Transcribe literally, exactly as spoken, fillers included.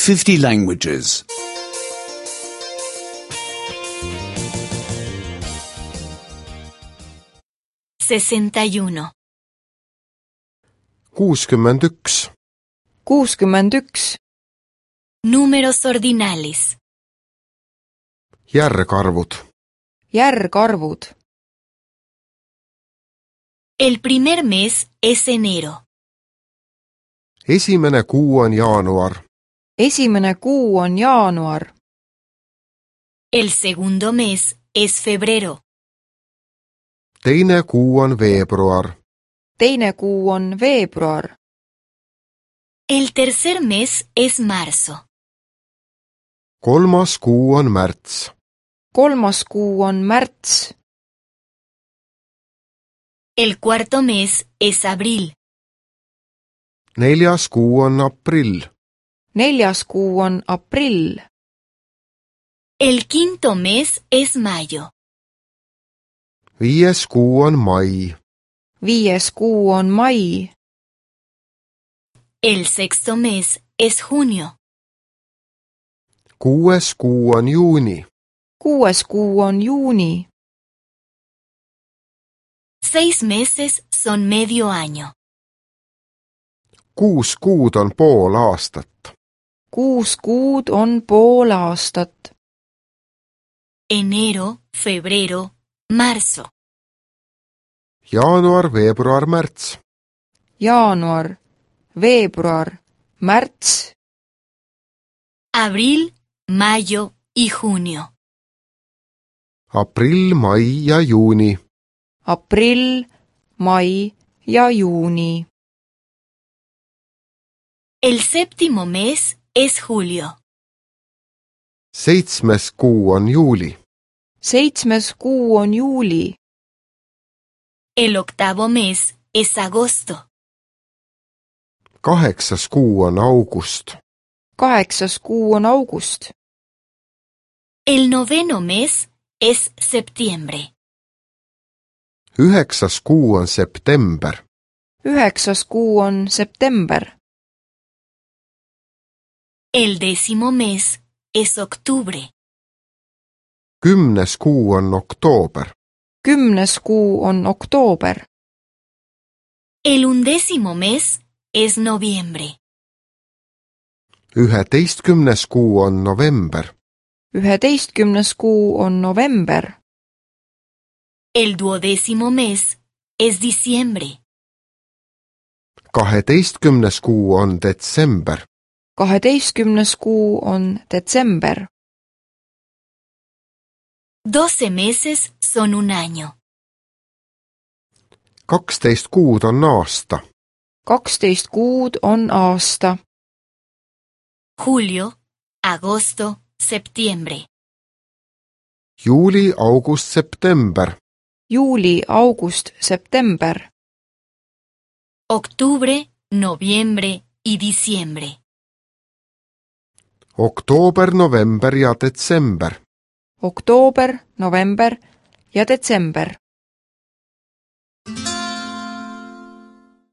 fifty languages. sesenta y uno. kuuskümmend üks. kuuskümmend üks. Números ordinales. Järgarvud. Järgarvud. El primer mes es enero. Esimene kuu on jaanuar. Esimene kuu on jaanuar. El segundo mes es febrero. Teine kuu on veebruar. Teine kuu on veebruar. El tercer mes es marzo. Kolmas kuu on märts. Kolmas kuu on märts. El cuarto mes es abril. Neljas kuu on aprill. Neljas kuu on aprill. El quinto mes es mayo. Viies kuu on mai. Viies kuu on mai. El sexto mes es junio. Kuues kuu on juuni. Kuues kuu on juuni. Seis meses son medio año. Kuus kuud on pool aastat. Kuus kuud on pool aastat. Enero, febrero, marzo. Jaanuar, veebruar, märts. Jaanuar, veebruar, märts. Abril, mayo y junio. Aprill, mai ja juuni. Aprill, mai ja juuni. El séptimo mes es julio. Seitsmes kuu on juuli. Seitsmes kuu on juuli. El octavo mes es agosto. Kaheksas kuu on august. Kaheksas kuu on august. El noveno mes es septiembre. Üheksas kuu on september. Üheksas kuu on september. El décimo mes es octubre. Kümnes kuu on oktoober. Kümnes kuu on oktoober. El undécimo mes es noviembre. Üheteistkümnes kuu on november. Üheteistkümnes kuu on november. El duodécimo mes es diciembre. Kaheteistkümnes kuu on detsember. Kaheteistkümnes kuu on detsember. Doce meses son un año. Kaksteist kuud on aasta. Kaksteist kuud on aasta. Julio, agosto, septiembre. Juuli, august, september. Juuli, august, september. Octubre, noviembre y diciembre. Oktoober, november ja detsember. Oktoober, november ja detsember.